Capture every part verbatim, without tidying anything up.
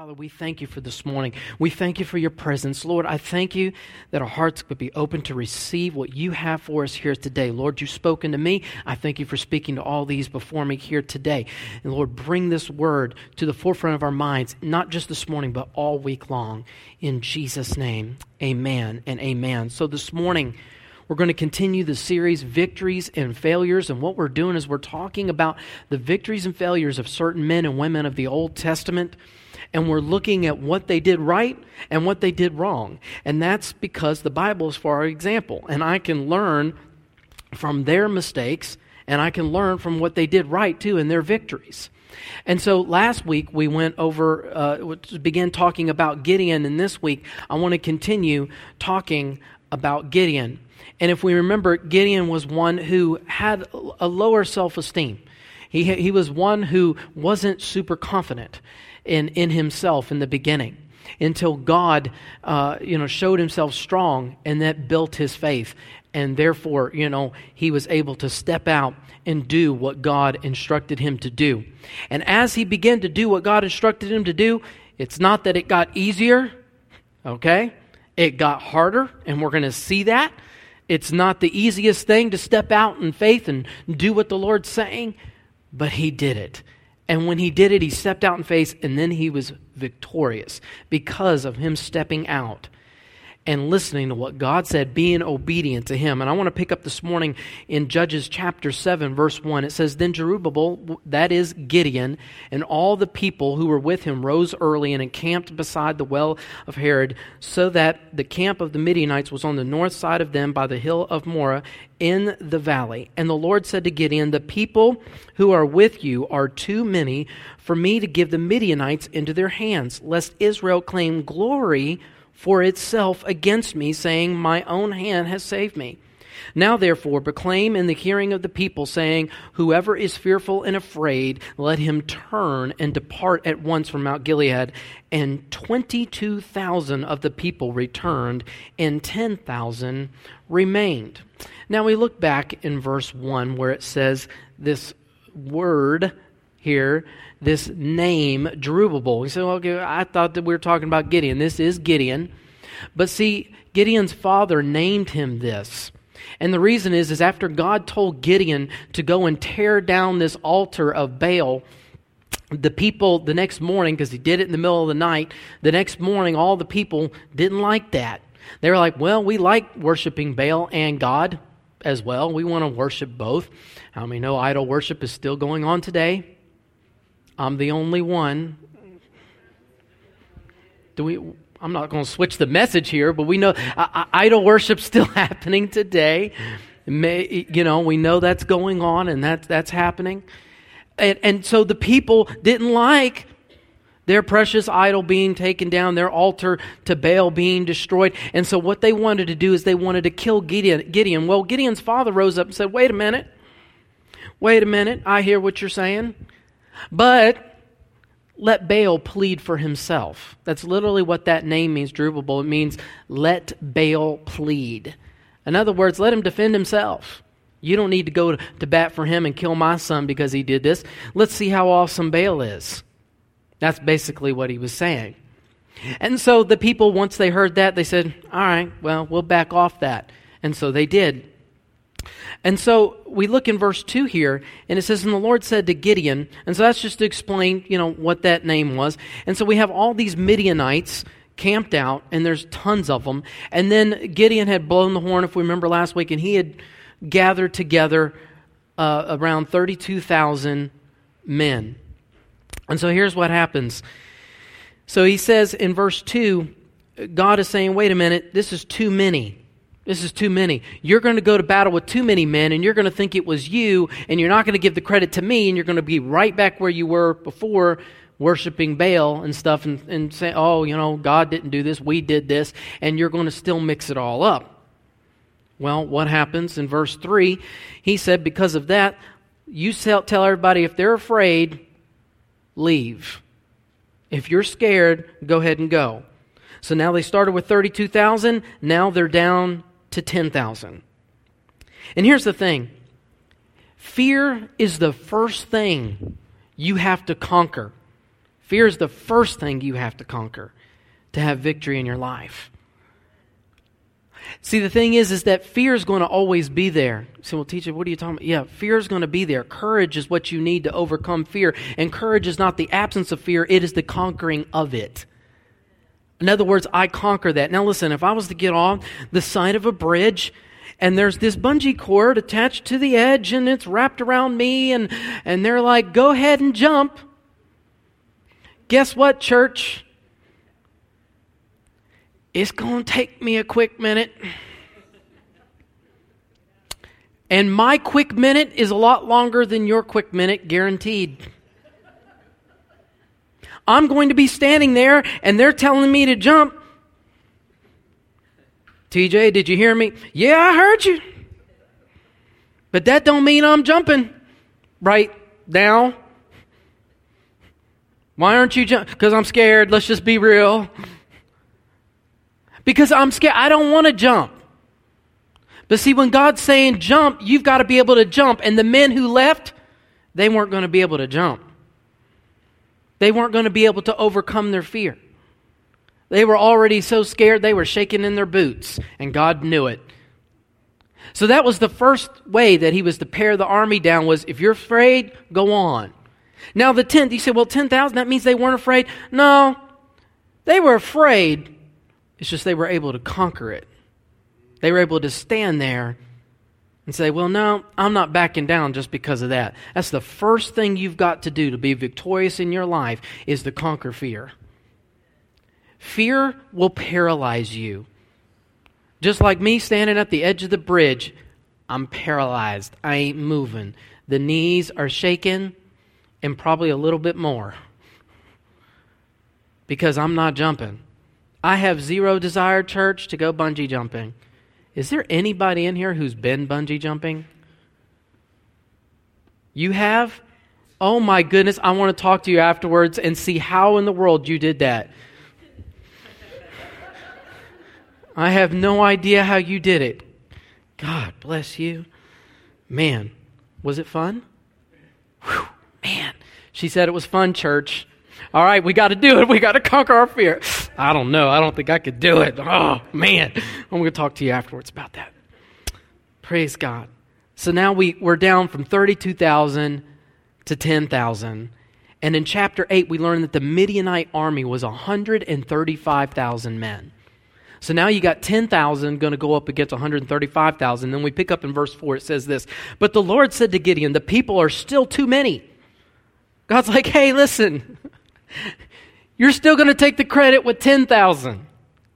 Father, we thank you for this morning. We thank you for your presence. Lord, I thank you that our hearts would be open to receive what you have for us here today. Lord, you've spoken to me. I thank you for speaking to all these before me here today. And Lord, bring this word to the forefront of our minds, not just this morning, but all week long. In Jesus' name, amen and amen. So this morning, we're going to continue the series, Victories and Failures, and what we're doing is we're talking about the victories and failures of certain men and women of the Old Testament, and we're looking at what they did right and what they did wrong. And that's because the Bible is for our example, and I can learn from their mistakes, and I can learn from what they did right too in their victories. And so last week we went over, uh, began talking about Gideon, and this week I want to continue talking about Gideon. And if we remember, Gideon was one who had a lower self-esteem. He he was one who wasn't super confident in, in himself in the beginning until God uh, you know, showed himself strong, and that built his faith. And therefore, you know, he was able to step out and do what God instructed him to do. And as he began to do what God instructed him to do, it's not that it got easier, okay? It got harder, and we're going to see that. It's not the easiest thing to step out in faith and do what the Lord's saying, but he did it. And when he did it, he stepped out in faith, and then he was victorious because of him stepping out and listening to what God said, being obedient to him. And I want to pick up this morning in Judges chapter seven, verse one. It says, Then Jerubbaal, that is Gideon, and all the people who were with him rose early and encamped beside the well of Harod, so that the camp of the Midianites was on the north side of them by the hill of Moreh in the valley. And the Lord said to Gideon, The people who are with you are too many for me to give the Midianites into their hands, lest Israel claim glory for itself against me, saying, My own hand has saved me. Now therefore proclaim in the hearing of the people, saying, Whoever is fearful and afraid, let him turn and depart at once from Mount Gilead. And twenty-two thousand of the people returned, and ten thousand remained. Now we look back in verse one where it says this word here, this name, Jerubbaal. You say, well, okay, I thought that we were talking about Gideon. This is Gideon. But see, Gideon's father named him this. And the reason is, is after God told Gideon to go and tear down this altar of Baal, the people the next morning, because he did it in the middle of the night, the next morning all the people didn't like that. They were like, well, we like worshiping Baal and God as well. We want to worship both. How many know idol worship is still going on today? I'm the only one. Do we? I'm not going to switch the message here, but we know uh, idol worship's still happening today. May, you know, we know that's going on, and that that's happening. And, and so the people didn't like their precious idol being taken down, their altar to Baal being destroyed. And so what they wanted to do is they wanted to kill Gideon. Gideon. Well, Gideon's father rose up and said, "Wait a minute. Wait a minute. I hear what you're saying. But let Baal plead for himself." That's literally what that name means, Jerubbaal. It means let Baal plead. In other words, let him defend himself. You don't need to go to bat for him and kill my son because he did this. Let's see how awesome Baal is. That's basically what he was saying. And so the people, once they heard that, they said, all right, well, we'll back off that. And so they did. And so we look in verse two here, and it says, And the Lord said to Gideon, and so that's just to explain, you know, what that name was. And so we have all these Midianites camped out, and there's tons of them. And then Gideon had blown the horn, if we remember last week, and he had gathered together uh, around thirty-two thousand men. And so here's what happens. So he says in verse two, God is saying, wait a minute, this is too many. This is too many. You're going to go to battle with too many men, and you're going to think it was you, and you're not going to give the credit to me, and you're going to be right back where you were before, worshiping Baal and stuff, and, and say, oh, you know, God didn't do this, we did this, and you're going to still mix it all up. Well, what happens in verse three? He said, because of that, you tell everybody if they're afraid, leave. If you're scared, go ahead and go. So now they started with thirty-two thousand, now they're down to ten thousand. And here's the thing. Fear is the first thing you have to conquer. Fear is the first thing you have to conquer to have victory in your life. See, the thing is, is that fear is going to always be there. So, well, teacher, what are you talking about? Yeah, fear is going to be there. Courage is what you need to overcome fear. And courage is not the absence of fear. It is the conquering of it. In other words, I conquer that. Now listen, if I was to get on the side of a bridge and there's this bungee cord attached to the edge and it's wrapped around me and, and they're like, go ahead and jump. Guess what, church? It's going to take me a quick minute. And my quick minute is a lot longer than your quick minute, guaranteed. I'm going to be standing there and they're telling me to jump. T J, did you hear me? Yeah, I heard you. But that don't mean I'm jumping right now. Why aren't you jumping? Because I'm scared. Let's just be real. Because I'm scared. I don't want to jump. But see, when God's saying jump, you've got to be able to jump. And the men who left, they weren't going to be able to jump. They weren't going to be able to overcome their fear. They were already so scared they were shaking in their boots, and God knew it. So that was the first way that he was to pare the army down, was if you're afraid, go on. Now the tenth, you say, well, ten thousand, that means they weren't afraid. No, they were afraid. It's just they were able to conquer it. They were able to stand there and say, well, no, I'm not backing down just because of that. That's the first thing you've got to do to be victorious in your life, is to conquer fear. Fear will paralyze you. Just like me standing at the edge of the bridge, I'm paralyzed. I ain't moving. The knees are shaking and probably a little bit more because I'm not jumping. I have zero desire, church, to go bungee jumping. Is there anybody in here who's been bungee jumping? You have? Oh my goodness, I want to talk to you afterwards and see how in the world you did that. I have no idea how you did it. God bless you. Man, was it fun? Whew, man, she said it was fun, church. All right, we got to do it. We got to conquer our fear. I don't know. I don't think I could do it. Oh, man. I'm going to talk to you afterwards about that. Praise God. So now we, we're down from thirty-two thousand to ten thousand. And in chapter eight, we learn that the Midianite army was one hundred thirty-five thousand men. So now you got ten thousand going to go up against one hundred thirty-five thousand. Then we pick up in verse four. It says this, but the Lord said to Gideon, the people are still too many. God's like, hey, listen. You're still going to take the credit with ten thousand.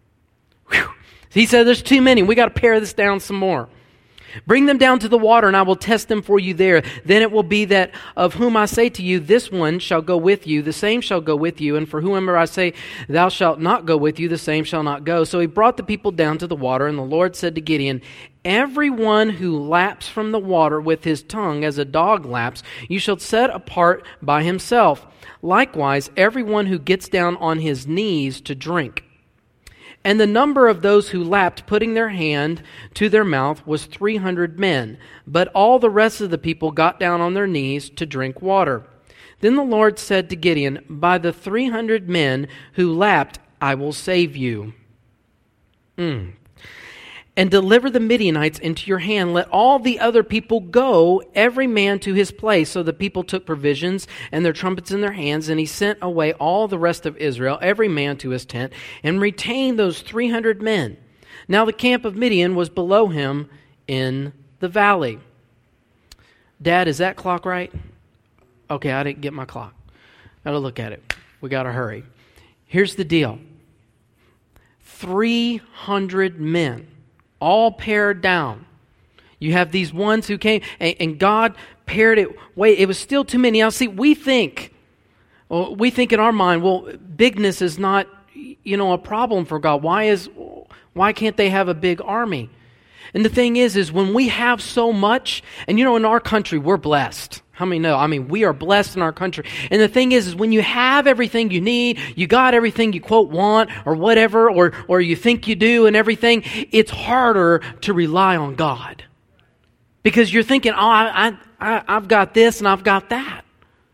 He said there's too many. We got to pare this down some more. Bring them down to the water, and I will test them for you there. Then it will be that of whom I say to you, this one shall go with you, the same shall go with you. And for whomever I say, thou shalt not go with you, the same shall not go. So he brought the people down to the water, and the Lord said to Gideon, everyone who laps from the water with his tongue as a dog laps, you shall set apart by himself. Likewise, everyone who gets down on his knees to drink. And the number of those who lapped, putting their hand to their mouth, was three hundred men. But all the rest of the people got down on their knees to drink water. Then the Lord said to Gideon, by the three hundred men who lapped, I will save you. Mm. And deliver the Midianites into your hand. Let all the other people go, every man to his place. So the people took provisions and their trumpets in their hands, and he sent away all the rest of Israel, every man to his tent, and retained those three hundred men. Now the camp of Midian was below him in the valley. Dad, is that clock right? Okay, I didn't get my clock. Gotta look at it. We gotta hurry. Here's the deal. three hundred men. All pared down. You have these ones who came, and, and God pared it. Wait, it was still too many. Now, see, we think, well, we think in our mind, well, bigness is not, you know, a problem for God. Why is, why can't they have a big army? And the thing is, is when we have so much, and you know, in our country, we're blessed. How many know? I mean, we are blessed in our country. And the thing is, is when you have everything you need, you got everything you quote want or whatever, or, or you think you do and everything, it's harder to rely on God. Because you're thinking, oh, I, I, I've got this and I've got that.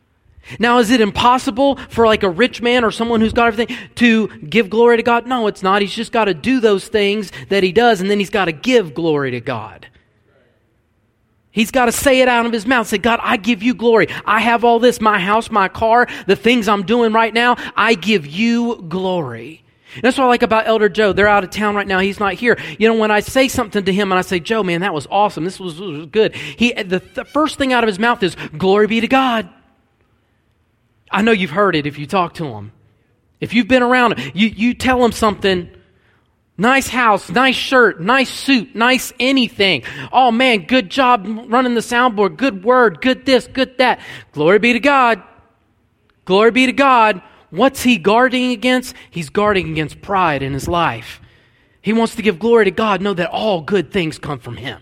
Now, is it impossible for like a rich man or someone who's got everything to give glory to God? No, it's not. He's just got to do those things that he does, and then he's got to give glory to God. He's got to say it out of his mouth. Say, God, I give you glory. I have all this, my house, my car, the things I'm doing right now. I give you glory. And that's what I like about Elder Joe. They're out of town right now. He's not here. You know, when I say something to him and I say, Joe, man, that was awesome. This was, was good. He, the, the first thing out of his mouth is, glory be to God. I know you've heard it if you talk to him. If you've been around him, you, you tell him something. Nice house, nice shirt, nice suit, nice anything. Oh man, good job running the soundboard, good word, good this, good that. Glory be to God. Glory be to God. What's he guarding against? He's guarding against pride in his life. He wants to give glory to God, know that all good things come from him.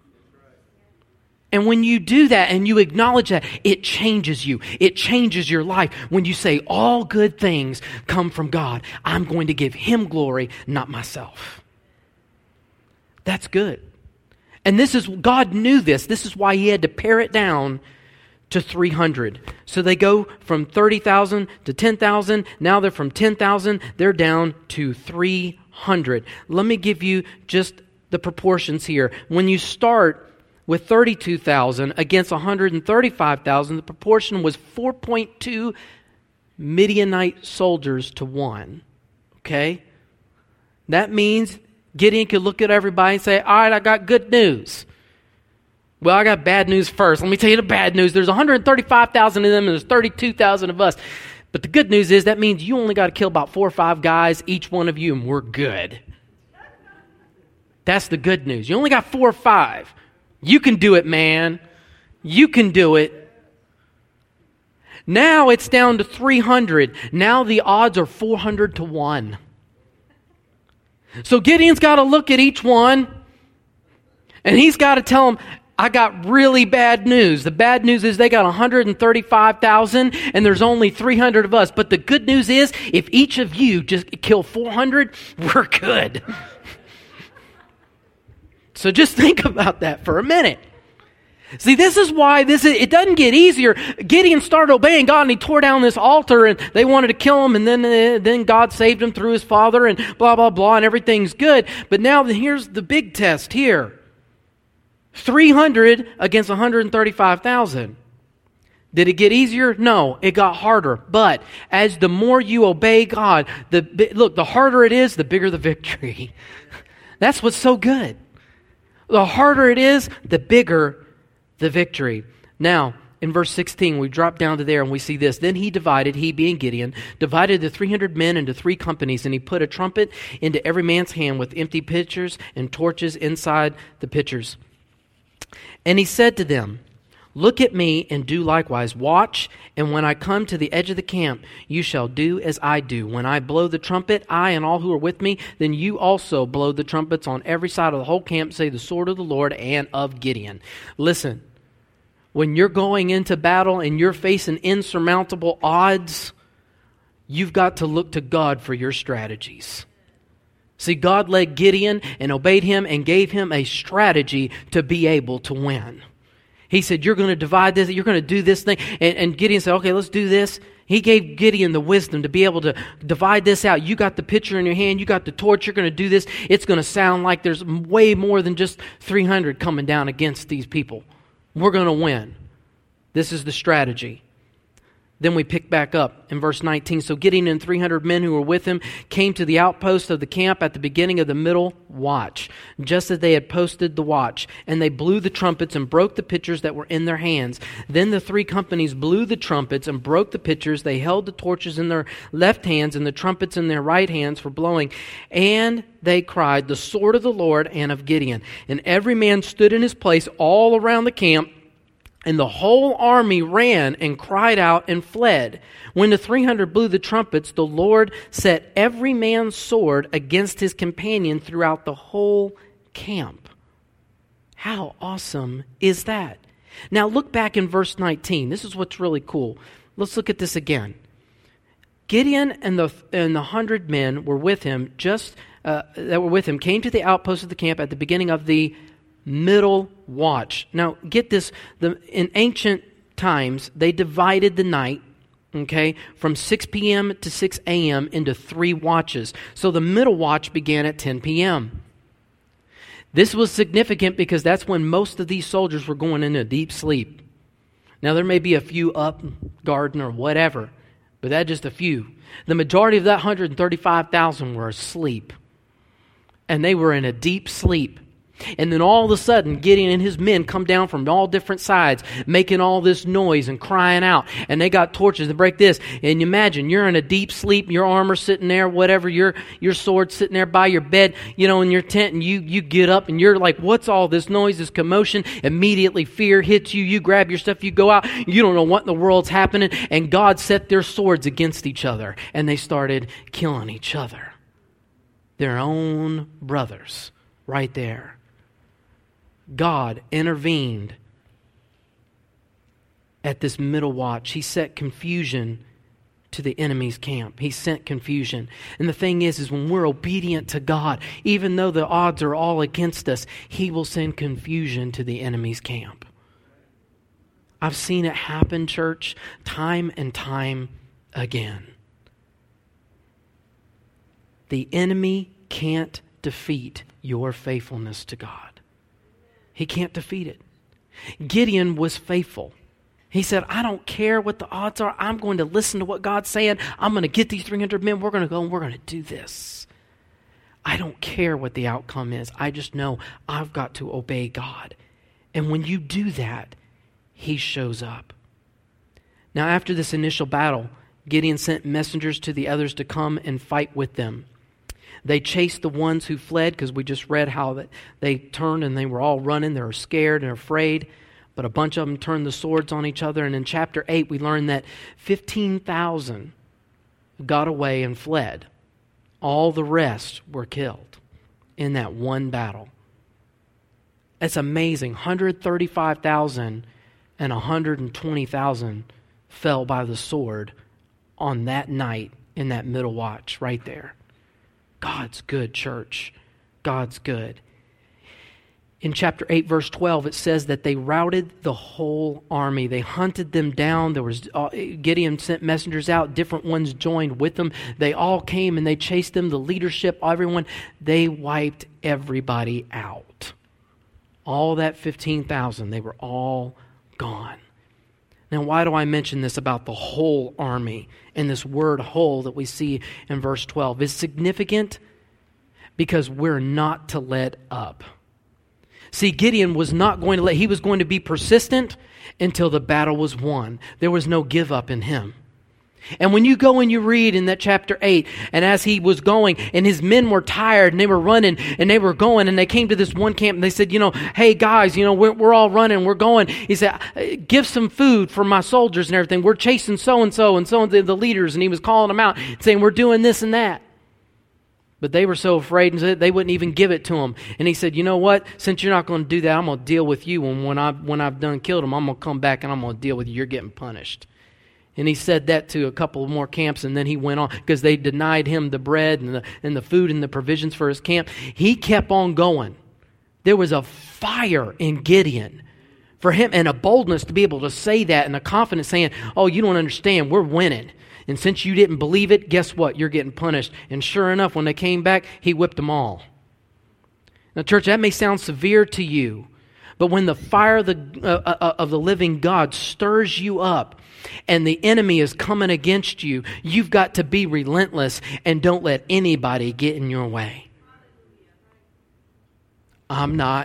And when you do that and you acknowledge that, it changes you. It changes your life. When you say all good things come from God, I'm going to give him glory, not myself. That's good. And this is, God knew this. This is why he had to pare it down to three hundred. So they go from thirty thousand to ten thousand. Now they're from ten thousand, they're down to three hundred. Let me give you just the proportions here. When you start with thirty-two thousand against one hundred thirty-five thousand, the proportion was four point two Midianite soldiers to one. Okay? That means Gideon could look at everybody and say, all right, I got good news. Well, I got bad news first. Let me tell you the bad news. There's one hundred thirty-five thousand of them and there's thirty-two thousand of us. But the good news is that means you only got to kill about four or five guys, each one of you, and we're good. That's the good news. You only got four or five. You can do it, man. You can do it. Now it's down to three hundred. Now the odds are four hundred to one. So Gideon's got to look at each one, and he's got to tell them, I got really bad news. The bad news is they got one hundred thirty-five thousand, and there's only three hundred of us. But the good news is, if each of you just kill four hundred, we're good. So just think about that for a minute. See, this is why this is, it doesn't get easier. Gideon started obeying God and he tore down this altar and they wanted to kill him, and then, uh, then God saved him through his father and blah, blah, blah, and everything's good. But now here's the big test here. three hundred against one hundred thirty-five thousand. Did it get easier? No, it got harder. But as the more you obey God, the look, the harder it is, the bigger the victory. That's what's so good. The harder it is, the bigger the victory. Now, in verse sixteen, we drop down to there and we see this. Then he divided, he being Gideon, divided the three hundred men into three companies, and he put a trumpet into every man's hand with empty pitchers and torches inside the pitchers. And he said to them, look at me and do likewise. Watch, and when I come to the edge of the camp, you shall do as I do. When I blow the trumpet, I and all who are with me, then you also blow the trumpets on every side of the whole camp, say the sword of the Lord and of Gideon. Listen, when you're going into battle and you're facing insurmountable odds, you've got to look to God for your strategies. See, God led Gideon and obeyed him and gave him a strategy to be able to win. He said, you're going to divide this, you're going to do this thing. And, and Gideon said, okay, let's do this. He gave Gideon the wisdom to be able to divide this out. You got the pitcher in your hand, you got the torch, you're going to do this. It's going to sound like there's way more than just three hundred coming down against these people. We're going to win. This is the strategy. Then we pick back up in verse nineteen. So Gideon and three hundred men who were with him came to the outpost of the camp at the beginning of the middle watch, just as they had posted the watch. And they blew the trumpets and broke the pitchers that were in their hands. Then the three companies blew the trumpets and broke the pitchers. They held the torches in their left hands and the trumpets in their right hands for blowing. And they cried, the sword of the Lord and of Gideon. And every man stood in his place all around the camp. And the whole army ran and cried out and fled. When the three hundred blew the trumpets, the Lord set every man's sword against his companion throughout the whole camp. How awesome is that? Now look back in verse nineteen. This is what's really cool. Let's look at this again. Gideon and the and the hundred men were with him, just uh, that were with him, came to the outpost of the camp at the beginning of the middle watch. Now, get this. The, in ancient times, they divided the night okay, from six p.m. to six a.m. into three watches. So the middle watch began at ten p.m. This was significant because that's when most of these soldiers were going into deep sleep. Now, there may be a few up, guarding or whatever, but that's just a few. The majority of that one hundred thirty-five thousand were asleep. And they were in a deep sleep. And then all of a sudden, Gideon and his men come down from all different sides, making all this noise and crying out. And they got torches to break this. And you imagine, you're in a deep sleep, your armor sitting there, whatever, your your sword sitting there by your bed, you know, in your tent, and you, you get up and you're like, what's all this noise, this commotion? Immediately fear hits you, you grab your stuff, you go out, you don't know what in the world's happening. And God set their swords against each other, and they started killing each other. Their own brothers, right there. God intervened at this middle watch. He set confusion to the enemy's camp. He sent confusion. And the thing is, is when we're obedient to God, even though the odds are all against us, He will send confusion to the enemy's camp. I've seen it happen, church, time and time again. The enemy can't defeat your faithfulness to God. He can't defeat it. Gideon was faithful. He said, I don't care what the odds are. I'm going to listen to what God's saying. I'm going to get these three hundred men. We're going to go and we're going to do this. I don't care what the outcome is. I just know I've got to obey God. And when you do that, He shows up. Now, after this initial battle, Gideon sent messengers to the others to come and fight with them. They chased the ones who fled, because we just read how they turned and they were all running. They were scared and afraid. But a bunch of them turned the swords on each other. And in chapter eight, we learned that fifteen thousand got away and fled. All the rest were killed in that one battle. It's amazing. one hundred thirty-five thousand and one hundred twenty thousand fell by the sword on that night in that middle watch right there. God's good, church. God's good. In chapter eight, verse twelve, it says that they routed the whole army. They hunted them down. There was uh, Gideon sent messengers out. Different ones joined with them. They all came and they chased them. The leadership, everyone, they wiped everybody out. All that fifteen thousand, they were all gone. Now, why do I mention this about the whole army and this word whole that we see in verse twelve? It's significant because we're not to let up. See, Gideon was not going to let, he was going to be persistent until the battle was won. There was no give up in him. And when you go and you read in that chapter eight, and as he was going, and his men were tired, and they were running, and they were going, and they came to this one camp, and they said, you know, hey guys, you know, we're, we're all running, we're going. He said, give some food for my soldiers and everything. We're chasing so-and-so, and so and the leaders, and he was calling them out, saying, we're doing this and that. But they were so afraid, and they wouldn't even give it to him. And he said, you know what? Since you're not going to do that, I'm going to deal with you, and when, I, when I've done killed him, I'm going to come back, and I'm going to deal with you. You're getting punished. And he said that to a couple of more camps, and then he went on because they denied him the bread and the, and the food and the provisions for his camp. He kept on going. There was a fire in Gideon for him and a boldness to be able to say that and a confidence saying, oh, you don't understand, we're winning. And since you didn't believe it, guess what? You're getting punished. And sure enough, when they came back, he whipped them all. Now, church, that may sound severe to you, but when the fire of the, uh, of the living God stirs you up, and the enemy is coming against you, you've got to be relentless and don't let anybody get in your way. I'm not.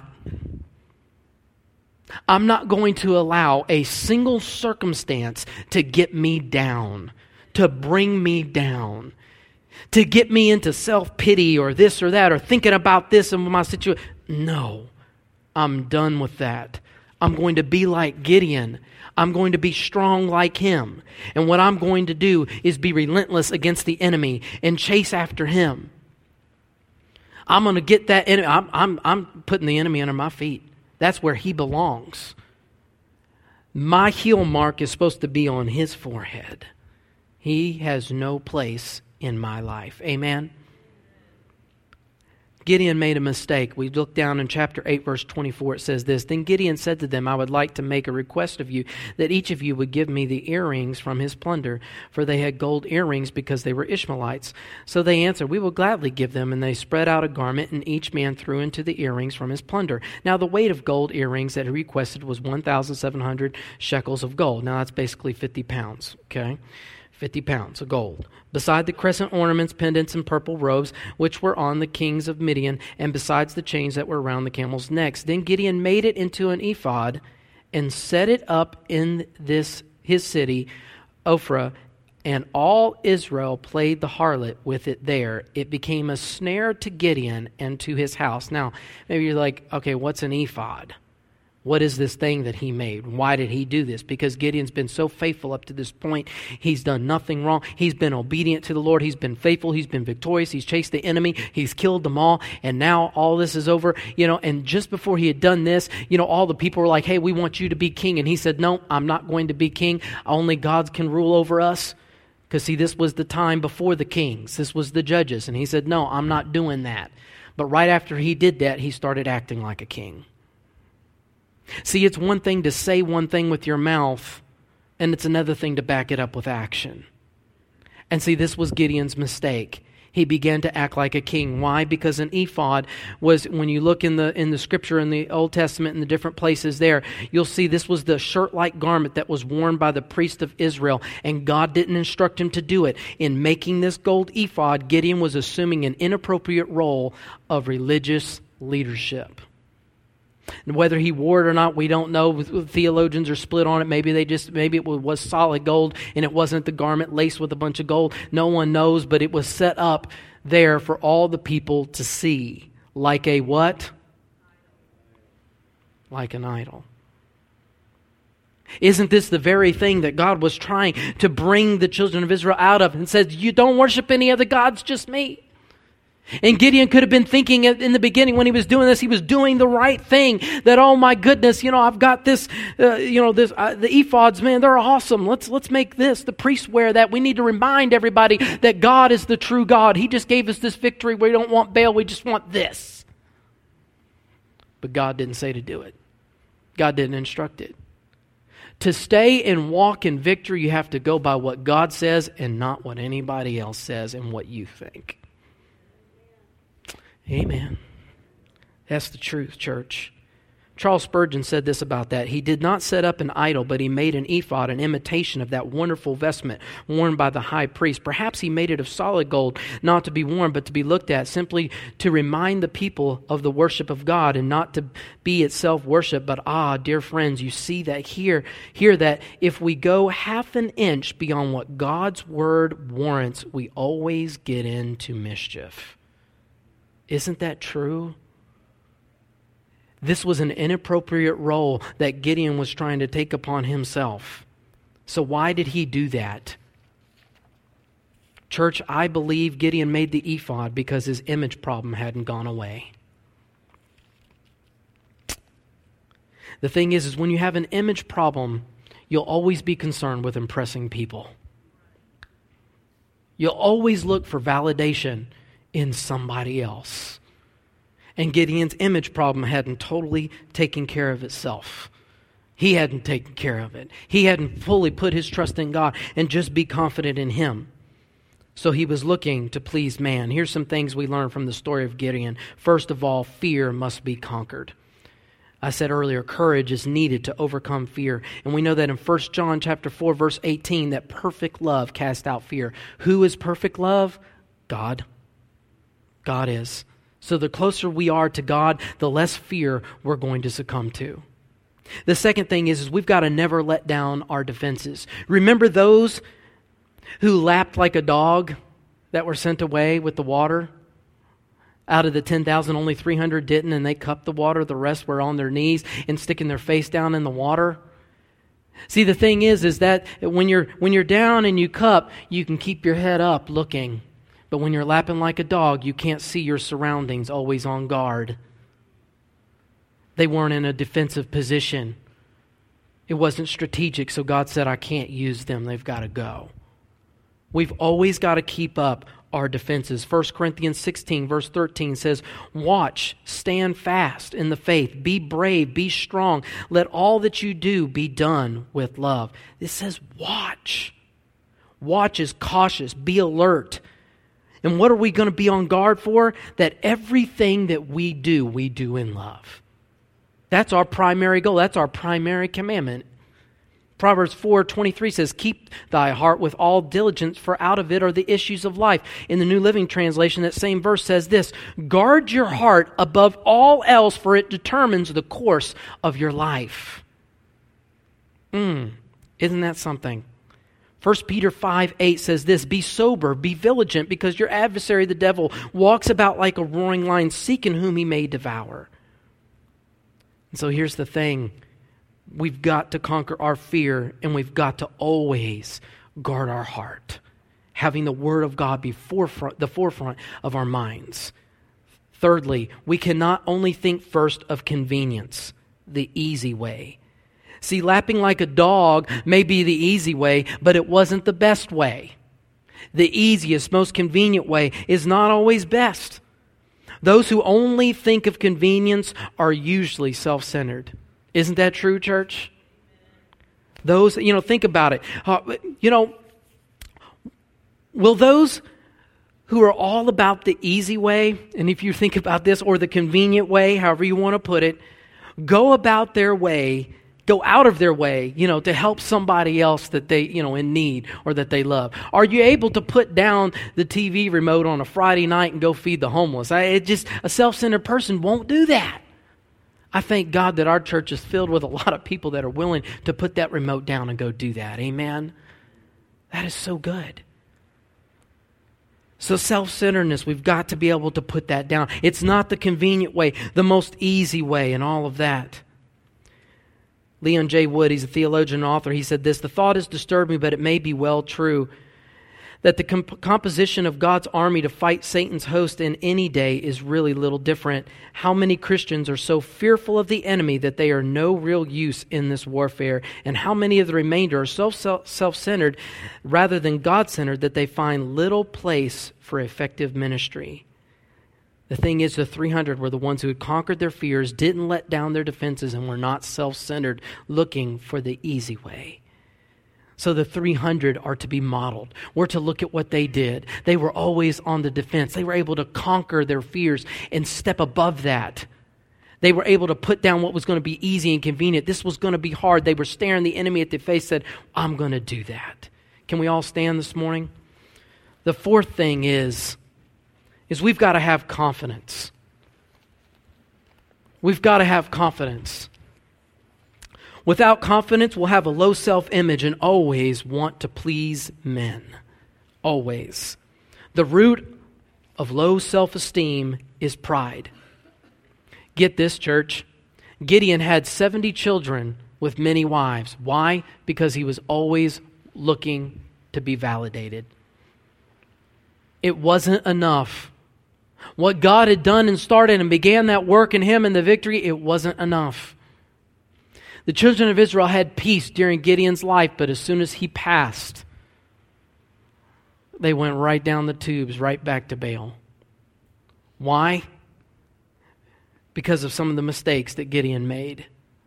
I'm not going to allow a single circumstance to get me down, to bring me down, to get me into self-pity or this or that or thinking about this and my situation. No, I'm done with that. I'm going to be like Gideon. I'm going to be strong like him. And what I'm going to do is be relentless against the enemy and chase after him. I'm going to get that enemy. I'm, I'm, I'm putting the enemy under my feet. That's where he belongs. My heel mark is supposed to be on his forehead. He has no place in my life. Amen? Gideon made a mistake. We look down in chapter eight, verse twenty-four. It says this, Then Gideon said to them, I would like to make a request of you, that each of you would give me the earrings from his plunder, for they had gold earrings because they were Ishmaelites. So they answered, We will gladly give them. And they spread out a garment, and each man threw into the earrings from his plunder. Now the weight of gold earrings that he requested was one thousand seven hundred shekels of gold. Now that's basically fifty pounds, okay? fifty pounds of gold. Beside the crescent ornaments, pendants, and purple robes, which were on the kings of Midian, and besides the chains that were around the camels' necks. Then Gideon made it into an ephod and set it up in this his city, Ophrah, and all Israel played the harlot with it there. It became a snare to Gideon and to his house. Now, maybe you're like, okay, what's an ephod? What is this thing that he made? Why did he do this? Because Gideon's been so faithful up to this point. He's done nothing wrong. He's been obedient to the Lord. He's been faithful. He's been victorious. He's chased the enemy. He's killed them all. And now all this is over. You know, and just before he had done this, you know, all the people were like, hey, we want you to be king. And he said, no, I'm not going to be king. Only God can rule over us. Because see, this was the time before the kings. This was the judges. And he said, no, I'm not doing that. But right after he did that, he started acting like a king. See, it's one thing to say one thing with your mouth, and it's another thing to back it up with action. And see, this was Gideon's mistake. He began to act like a king. Why? Because an ephod was, when you look in the in the scripture in the Old Testament in the different places there, you'll see this was the shirt-like garment that was worn by the priest of Israel, and God didn't instruct him to do it. In making this gold ephod, Gideon was assuming an inappropriate role of religious leadership. And whether he wore it or not, we don't know. Theologians are split on it. Maybe they just maybe it was solid gold and it wasn't the garment laced with a bunch of gold. No one knows, but it was set up there for all the people to see. Like a what? Like an idol. Isn't this the very thing that God was trying to bring the children of Israel out of, and said, you don't worship any other gods, just me? And Gideon could have been thinking in the beginning when he was doing this, he was doing the right thing. That, oh my goodness, you know, I've got this, uh, you know, this uh, the ephods, man, they're awesome. Let's let's make this. The priests wear that. We need to remind everybody that God is the true God. He just gave us this victory. We don't want Baal. We just want this. But God didn't say to do it. God didn't instruct it. To stay and walk in victory, you have to go by what God says and not what anybody else says and what you think. Amen. That's the truth, church. Charles Spurgeon said this about that. He did not set up an idol, but he made an ephod, an imitation of that wonderful vestment worn by the high priest. Perhaps he made it of solid gold, not to be worn, but to be looked at, simply to remind the people of the worship of God and not to be itself worship. But ah, dear friends, you see that here, here that if we go half an inch beyond what God's word warrants, we always get into mischief. Isn't that true? This was an inappropriate role that Gideon was trying to take upon himself. So why did he do that? Church, I believe Gideon made the ephod because his image problem hadn't gone away. The thing is, is when you have an image problem, you'll always be concerned with impressing people. You'll always look for validation in somebody else. And Gideon's image problem hadn't totally taken care of itself. He hadn't taken care of it. He hadn't fully put his trust in God and just be confident in Him. So he was looking to please man. Here's some things we learn from the story of Gideon. First of all, fear must be conquered. I said earlier, courage is needed to overcome fear. And we know that in First John chapter four, verse eighteen, that perfect love casts out fear. Who is perfect love? God. God is. So the closer we are to God, the less fear we're going to succumb to. The second thing is, is we've got to never let down our defenses. Remember those who lapped like a dog that were sent away with the water? Out of the ten thousand, only three hundred didn't, and they cupped the water. The rest were on their knees and sticking their face down in the water. See, the thing is, is that when you're when you're down and you cup, you can keep your head up looking. But when you're lapping like a dog, you can't see your surroundings, always on guard. They weren't in a defensive position. It wasn't strategic, so God said, I can't use them. They've got to go. We've always got to keep up our defenses. First Corinthians sixteen, verse thirteen says, watch, stand fast in the faith, be brave, be strong. Let all that you do be done with love. This says watch. Watch is cautious, be alert. And what are we going to be on guard for? That everything that we do, we do in love. That's our primary goal. That's our primary commandment. Proverbs four twenty-three says, keep thy heart with all diligence, for out of it are the issues of life. In the New Living Translation, that same verse says this, guard your heart above all else, for it determines the course of your life. Mm, isn't that something? First Peter five eight says this, be sober, be vigilant, because your adversary, the devil, walks about like a roaring lion, seeking whom he may devour. And so here's the thing. We've got to conquer our fear, and we've got to always guard our heart, having the Word of God be forefront, the forefront of our minds. Thirdly, we cannot only think first of convenience, the easy way. See, lapping like a dog may be the easy way, but it wasn't the best way. The easiest, most convenient way is not always best. Those who only think of convenience are usually self-centered. Isn't that true, church? Those, you know, think about it. Uh, you know, will those who are all about the easy way, and if you think about this, or the convenient way, however you want to put it, go about their way, go out of their way, you know, to help somebody else that they, you know, in need or that they love? Are you able to put down the T V remote on a Friday night and go feed the homeless? I, it just, a self-centered person won't do that. I thank God that our church is filled with a lot of people that are willing to put that remote down and go do that. Amen? That is so good. So self-centeredness, we've got to be able to put that down. It's not the convenient way, the most easy way, and all of that. Leon J. Wood, he's a theologian and author, he said this, the thought has disturbed me, but it may be well true, that the comp- composition of God's army to fight Satan's host in any day is really little different. How many Christians are so fearful of the enemy that they are no real use in this warfare? And how many of the remainder are so self-centered rather than God-centered that they find little place for effective ministry? The thing is, the three hundred were the ones who had conquered their fears, didn't let down their defenses, and were not self-centered, looking for the easy way. So the three hundred are to be modeled. We're to look at what they did. They were always on the defense. They were able to conquer their fears and step above that. They were able to put down what was going to be easy and convenient. This was going to be hard. They were staring the enemy at the face, said, I'm going to do that. Can we all stand this morning? The fourth thing is, is we've got to have confidence. We've got to have confidence. Without confidence, we'll have a low self-image and always want to please men. Always. The root of low self-esteem is pride. Get this, church. Gideon had seventy children with many wives. Why? Because he was always looking to be validated. It wasn't enough. What God had done and started and began that work in him and the victory, it wasn't enough. The children of Israel had peace during Gideon's life, but as soon as he passed, they went right down the tubes, right back to Baal. Why? Because of some of the mistakes that Gideon made.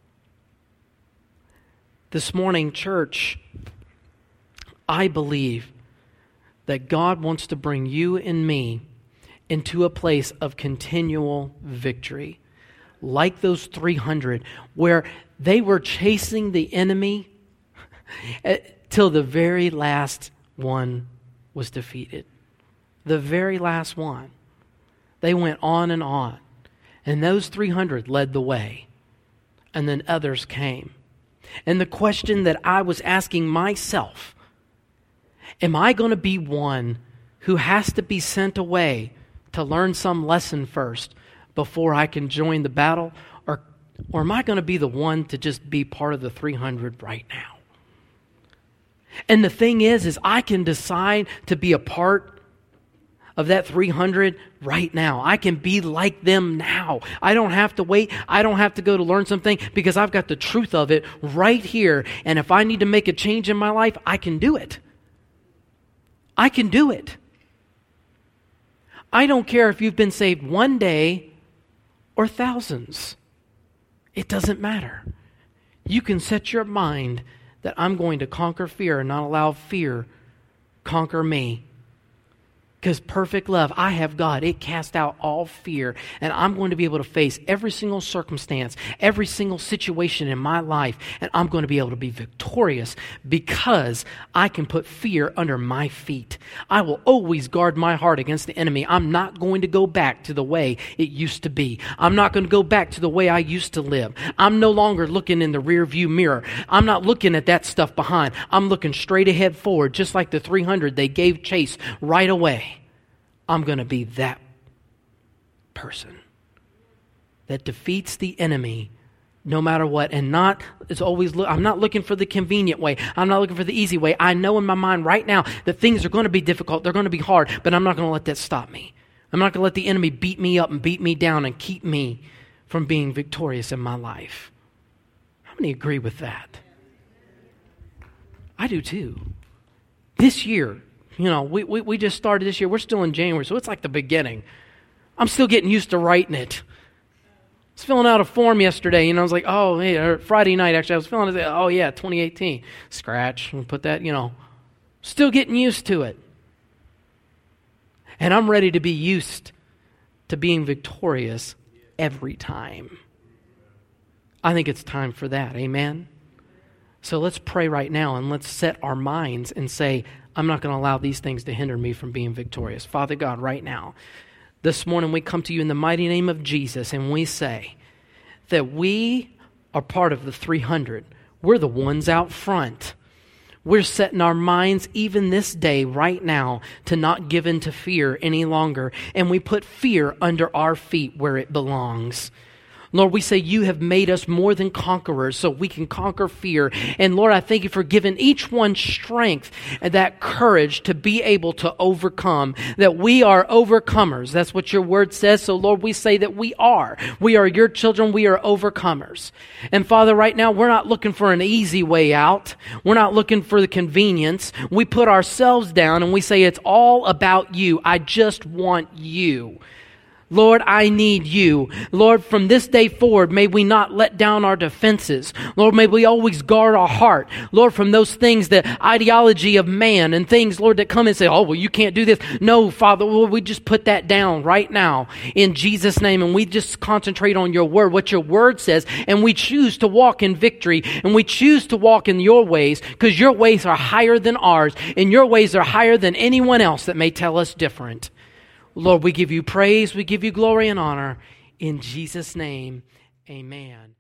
This morning, church, I believe that God wants to bring you and me into a place of continual victory. Like those three hundred, where they were chasing the enemy till the very last one was defeated. The very last one. They went on and on. And those three hundred led the way. And then others came. And the question that I was asking myself, am I going to be one who has to be sent away to learn some lesson first before I can join the battle? Or, or am I going to be the one to just be part of the three hundred right now? And the thing is, is I can decide to be a part of that three hundred right now. I can be like them now. I don't have to wait. I don't have to go to learn something because I've got the truth of it right here. And if I need to make a change in my life, I can do it. I can do it. I don't care if you've been saved one day or thousands. It doesn't matter. You can set your mind that I'm going to conquer fear and not allow fear conquer me. Because perfect love, I have God. It casts out all fear. And I'm going to be able to face every single circumstance, every single situation in my life. And I'm going to be able to be victorious because I can put fear under my feet. I will always guard my heart against the enemy. I'm not going to go back to the way it used to be. I'm not going to go back to the way I used to live. I'm no longer looking in the rear view mirror. I'm not looking at that stuff behind. I'm looking straight ahead forward, just like the three hundred they gave chase right away. I'm going to be that person that defeats the enemy no matter what. And not, it's always, look, I'm not looking for the convenient way. I'm not looking for the easy way. I know in my mind right now that things are going to be difficult. They're going to be hard, but I'm not going to let that stop me. I'm not going to let the enemy beat me up and beat me down and keep me from being victorious in my life. How many agree with that? I do too. This year, You know, we, we we just started this year. We're still in January, so it's like the beginning. I'm still getting used to writing it. I was filling out a form yesterday, and I was like, oh, hey, or Friday night, actually, I was filling it. Oh, yeah, twenty eighteen. Scratch, and put that, you know. Still getting used to it. And I'm ready to be used to being victorious every time. I think it's time for that, amen? So let's pray right now, and let's set our minds and say, I'm not going to allow these things to hinder me from being victorious. Father God, right now, this morning we come to you in the mighty name of Jesus, and we say that we are part of the three hundred. We're the ones out front. We're setting our minds even this day, right now, to not give in to fear any longer. And we put fear under our feet where it belongs. Lord, we say you have made us more than conquerors so we can conquer fear. And Lord, I thank you for giving each one strength and that courage to be able to overcome, that we are overcomers. That's what your word says. So Lord, we say that we are. We are your children. We are overcomers. And Father, right now, we're not looking for an easy way out. We're not looking for the convenience. We put ourselves down and we say it's all about you. I just want you. Lord, I need you. Lord, from this day forward, may we not let down our defenses. Lord, may we always guard our heart. Lord, from those things, the ideology of man and things, Lord, that come and say, oh, well, you can't do this. No, Father, Lord, we just put that down right now in Jesus' name, and we just concentrate on your word, what your word says, and we choose to walk in victory, and we choose to walk in your ways, because your ways are higher than ours, and your ways are higher than anyone else that may tell us different. Lord, we give you praise, we give you glory and honor. In Jesus' name, amen.